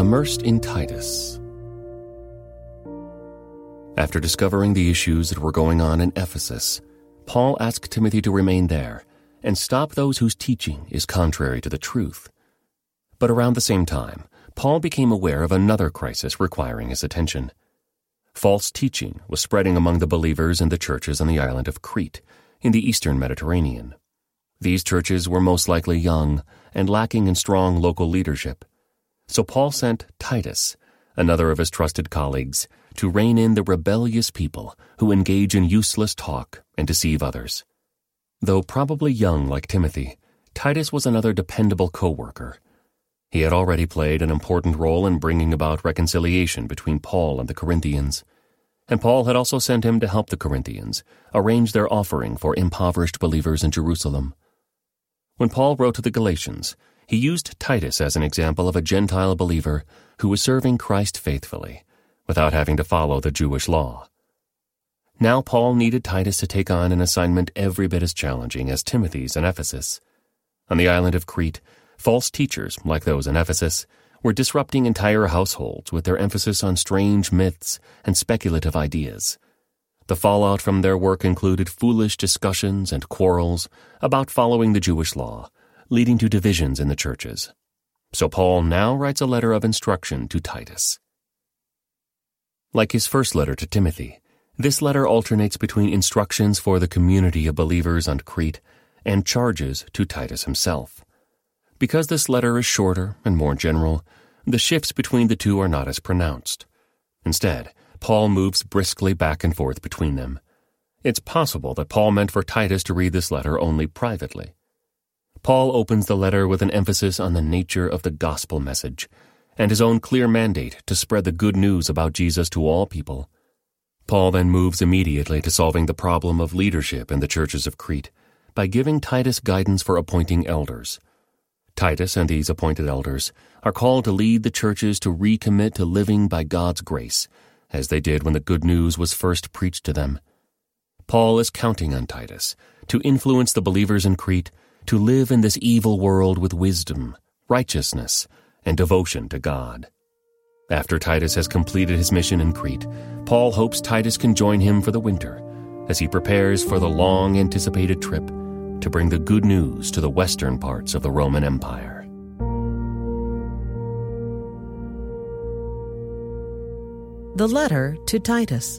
Immersed in Titus. After discovering the issues that were going on in Ephesus, Paul asked Timothy to remain there and stop those whose teaching is contrary to the truth. But around the same time, Paul became aware of another crisis requiring his attention. False teaching was spreading among the believers in the churches on the island of Crete, in the eastern Mediterranean. These churches were most likely young and lacking in strong local leadership. So Paul sent Titus, another of his trusted colleagues, to rein in the rebellious people who engage in useless talk and deceive others. Though probably young like Timothy, Titus was another dependable co-worker. He had already played an important role in bringing about reconciliation between Paul and the Corinthians, and Paul had also sent him to help the Corinthians arrange their offering for impoverished believers in Jerusalem. When Paul wrote to the Galatians, he used Titus as an example of a Gentile believer who was serving Christ faithfully, without having to follow the Jewish law. Now Paul needed Titus to take on an assignment every bit as challenging as Timothy's in Ephesus. On the island of Crete, false teachers, like those in Ephesus, were disrupting entire households with their emphasis on strange myths and speculative ideas. The fallout from their work included foolish discussions and quarrels about following the Jewish law, leading to divisions in the churches. So Paul now writes a letter of instruction to Titus. Like his first letter to Timothy, this letter alternates between instructions for the community of believers on Crete and charges to Titus himself. Because this letter is shorter and more general, the shifts between the two are not as pronounced. Instead, Paul moves briskly back and forth between them. It's possible that Paul meant for Titus to read this letter only privately. Paul opens the letter with an emphasis on the nature of the gospel message and his own clear mandate to spread the good news about Jesus to all people. Paul then moves immediately to solving the problem of leadership in the churches of Crete by giving Titus guidance for appointing elders. Titus and these appointed elders are called to lead the churches to recommit to living by God's grace, as they did when the good news was first preached to them. Paul is counting on Titus to influence the believers in Crete to live in this evil world with wisdom, righteousness, and devotion to God. After Titus has completed his mission in Crete, Paul hopes Titus can join him for the winter as he prepares for the long-anticipated trip to bring the good news to the western parts of the Roman Empire. The letter to Titus.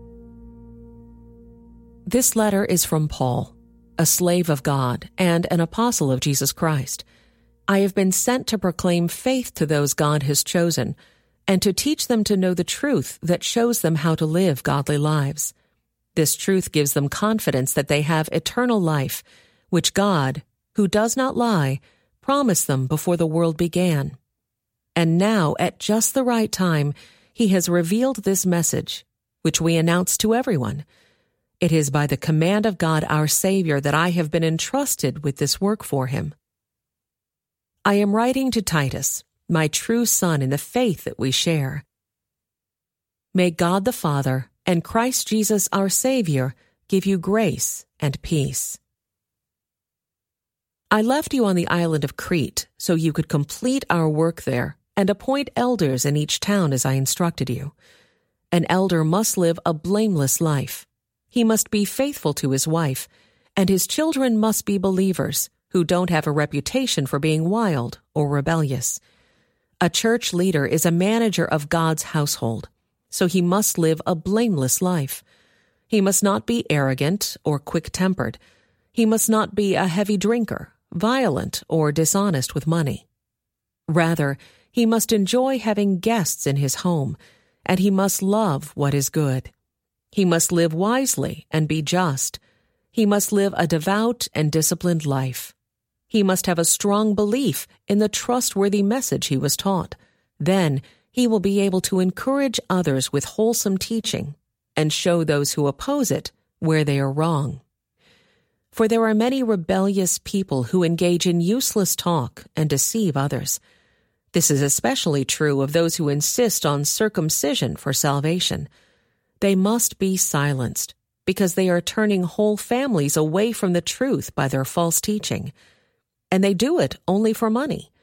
This letter is from Paul, a slave of God and an apostle of Jesus Christ. I have been sent to proclaim faith to those God has chosen, and to teach them to know the truth that shows them how to live godly lives. This truth gives them confidence that they have eternal life, which God, who does not lie, promised them before the world began. And now, at just the right time, he has revealed this message, which we announce to everyone. It is by the command of God our Savior that I have been entrusted with this work for him. I am writing to Titus, my true son in the faith that we share. May God the Father and Christ Jesus our Savior give you grace and peace. I left you on the island of Crete so you could complete our work there and appoint elders in each town as I instructed you. An elder must live a blameless life. He must be faithful to his wife, and his children must be believers who don't have a reputation for being wild or rebellious. A church leader is a manager of God's household, so he must live a blameless life. He must not be arrogant or quick-tempered. He must not be a heavy drinker, violent, or dishonest with money. Rather, he must enjoy having guests in his home, and he must love what is good. He must live wisely and be just. He must live a devout and disciplined life. He must have a strong belief in the trustworthy message he was taught. Then he will be able to encourage others with wholesome teaching and show those who oppose it where they are wrong. For there are many rebellious people who engage in useless talk and deceive others. This is especially true of those who insist on circumcision for salvation. They must be silenced because they are turning whole families away from the truth by their false teaching. And they do it only for money.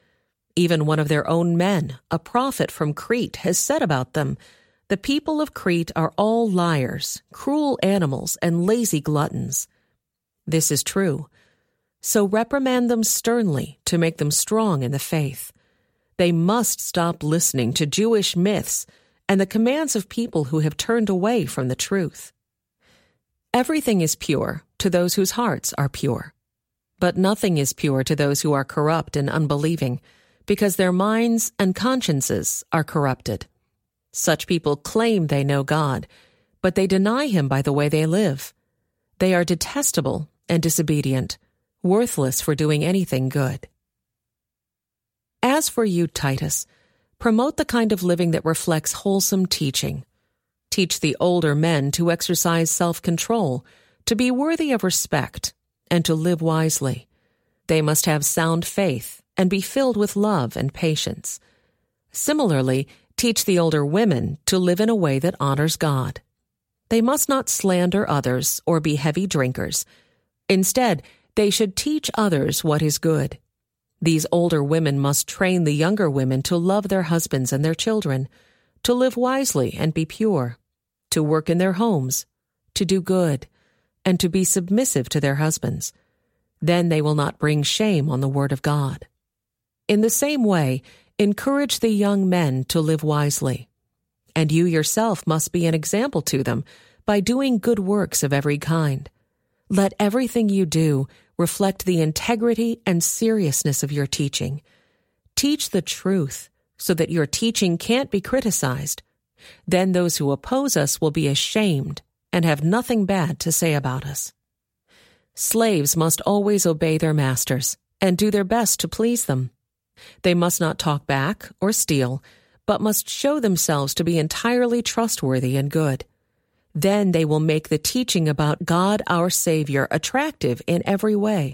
Even one of their own men, a prophet from Crete, has said about them, "The people of Crete are all liars, cruel animals, and lazy gluttons." This is true. So reprimand them sternly to make them strong in the faith. They must stop listening to Jewish myths and the commands of people who have turned away from the truth. Everything is pure to those whose hearts are pure. But nothing is pure to those who are corrupt and unbelieving, because their minds and consciences are corrupted. Such people claim they know God, but they deny Him by the way they live. They are detestable and disobedient, worthless for doing anything good. As for you, Titus, promote the kind of living that reflects wholesome teaching. Teach the older men to exercise self-control, to be worthy of respect, and to live wisely. They must have sound faith and be filled with love and patience. Similarly, teach the older women to live in a way that honors God. They must not slander others or be heavy drinkers. Instead, they should teach others what is good. These older women must train the younger women to love their husbands and their children, to live wisely and be pure, to work in their homes, to do good, and to be submissive to their husbands. Then they will not bring shame on the word of God. In the same way, encourage the young men to live wisely. And you yourself must be an example to them by doing good works of every kind. Let everything you do reflect the integrity and seriousness of your teaching. Teach the truth so that your teaching can't be criticized. Then those who oppose us will be ashamed and have nothing bad to say about us. Slaves must always obey their masters and do their best to please them. They must not talk back or steal, but must show themselves to be entirely trustworthy and good. Then they will make the teaching about God our Savior attractive in every way.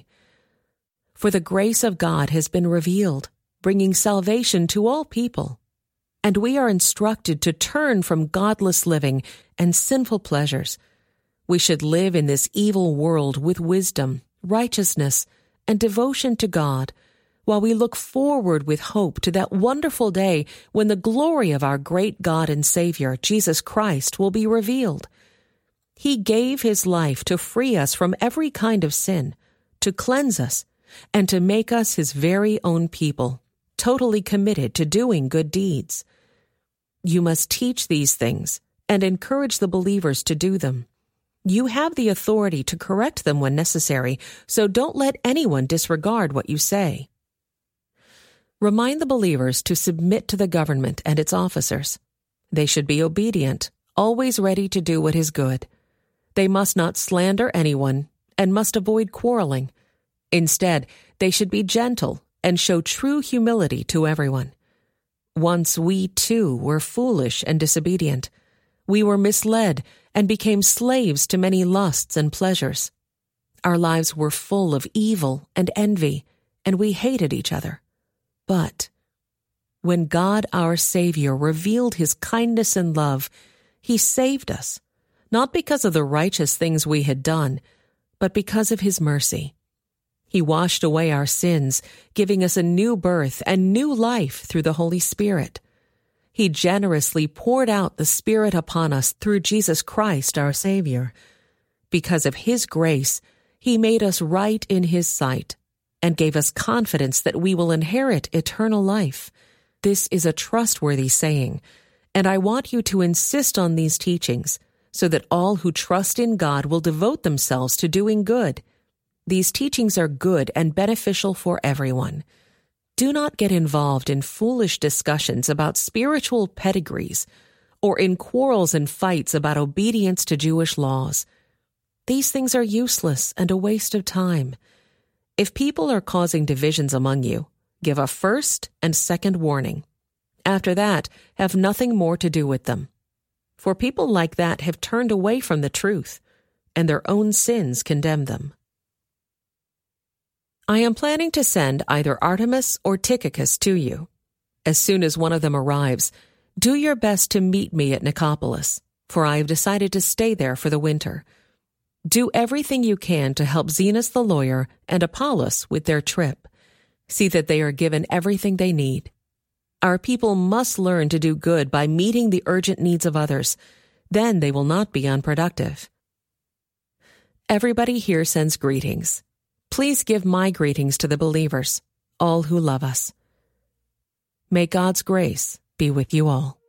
For the grace of God has been revealed, bringing salvation to all people. And we are instructed to turn from godless living and sinful pleasures. We should live in this evil world with wisdom, righteousness, and devotion to God, while we look forward with hope to that wonderful day when the glory of our great God and Savior, Jesus Christ, will be revealed. He gave His life to free us from every kind of sin, to cleanse us, and to make us His very own people, totally committed to doing good deeds. You must teach these things and encourage the believers to do them. You have the authority to correct them when necessary, so don't let anyone disregard what you say. Remind the believers to submit to the government and its officers. They should be obedient, always ready to do what is good. They must not slander anyone and must avoid quarreling. Instead, they should be gentle and show true humility to everyone. Once we, too, were foolish and disobedient. We were misled and became slaves to many lusts and pleasures. Our lives were full of evil and envy, and we hated each other. But when God our Savior revealed His kindness and love, He saved us, not because of the righteous things we had done, but because of His mercy. He washed away our sins, giving us a new birth and new life through the Holy Spirit. He generously poured out the Spirit upon us through Jesus Christ our Savior. Because of His grace, He made us right in His sight and gave us confidence that we will inherit eternal life. This is a trustworthy saying, and I want you to insist on these teachings so that all who trust in God will devote themselves to doing good. These teachings are good and beneficial for everyone. Do not get involved in foolish discussions about spiritual pedigrees or in quarrels and fights about obedience to Jewish laws. These things are useless and a waste of time. If people are causing divisions among you, give a first and second warning. After that, have nothing more to do with them. For people like that have turned away from the truth, and their own sins condemn them. I am planning to send either Artemas or Tychicus to you. As soon as one of them arrives, do your best to meet me at Nicopolis, for I have decided to stay there for the winter. Do everything you can to help Zenas the lawyer and Apollos with their trip. See that they are given everything they need. Our people must learn to do good by meeting the urgent needs of others. Then they will not be unproductive. Everybody here sends greetings. Please give my greetings to the believers, all who love us. May God's grace be with you all.